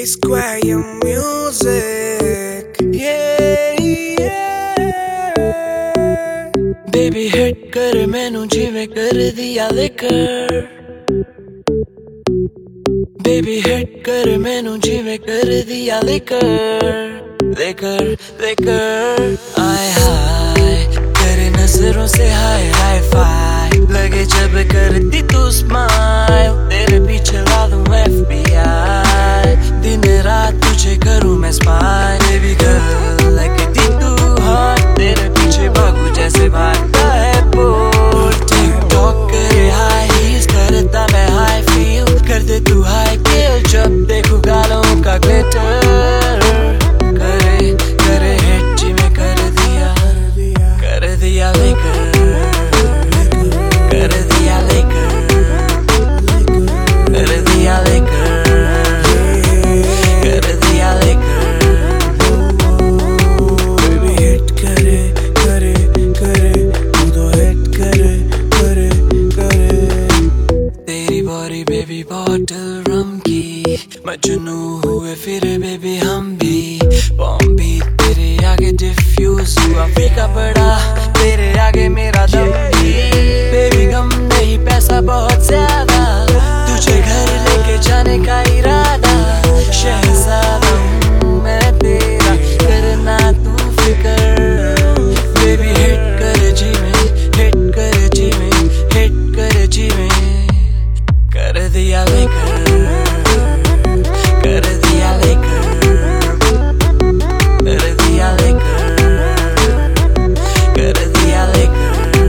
K-Square your music, yeah, yeah. Baby hit कर मैनू जिवें कर दिया लेकर, Baby hit कर मैनू जिवें कर दिया लेकर, लेकर लेकर आए हाय तेरे नजरों से हाय हाय फाय लगे जब करती तू स्माइल तेरे पीछे ला दूं FBI दिन रात तुझे करूं मैं स्पाई बेबी गर्ल लगती तू हॉट तेरे पीछे भागूं जैसे भागता है बोल टिकटॉक करे हाई हील्स करता मैं हाई फील कर दे तू हाई किल जब देखूं गालों का ग्लिटर करे करे हिट जी में कर दिया लेकर कर दिया लेकर कर दिया लेकर कर दिया लेकर बेबी हिट करे करे करे तू तो हिट करे करे करे तेरी बॉडी बेबी बॉटल रम की मजनू हुए फिर बेबी हम भी बॉम्ब भी तेरे आगे डिफ्यूज हुआ फीका पड़ा तेरे आगे मेरा दम भी बेबी गम नहीं पैसा बहुत ज्यादा तुझे घर लेके जाने का इरादा शहजादा हूँ मैं तेरा करना तू फिकर बेबी हिट कर जी में हिट कर जी में हिट कर जी में कर दिया लेकर कर दिया लेकर कर दिया लेकर कर दिया लेकर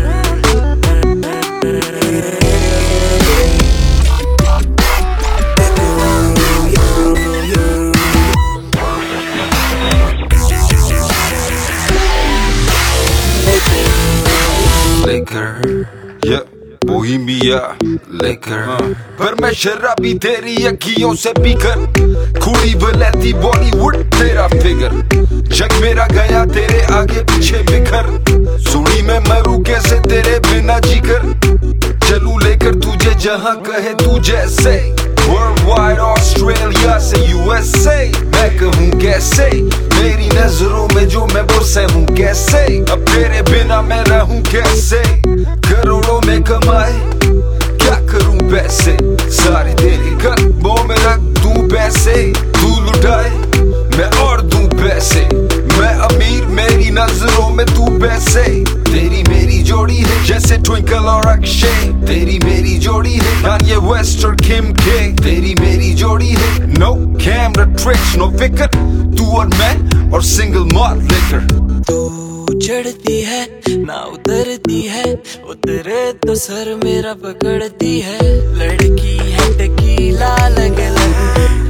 बोहेमिया लेकर पर मैं शराबी तेरी अखियों से पीकर खुली वलैती बॉलीवुड तेरा फिगर जग मेरा गया तेरे आगे पीछे बिखर सुनी मैं मरूं कैसे तेरे बिना जीकर चलूं लेकर तुझे जहां कहे तू जैसे वर्ल्डवाइड ऑस्ट्रेलिया से USA मैं कहूँ कैसे मेरी नजरों में जो मैं वो सहूं कैसे अब तेरे बिना मैं रहूं कैसे करोड़ों में कमाए क्या करूं पैसे सारे तेरे कदमों में रख दूं पैसे तू लुटाए मैं और दूं पैसे मैं अमीर मेरी नजरों में तू पैसे तेरी मेरी जोड़ी है जैसे ट्विंकल और अक्षय तेरी मेरी जोड़ी है Kanye West और Kim K तेरी मेरी जोड़ी है no camera tricks no फिकर तू और मैं और single malt liquor तू चढ़ती है ना उतरती है उतरे तो सर मेरा पकड़ती है लड़की है टकीला लग लग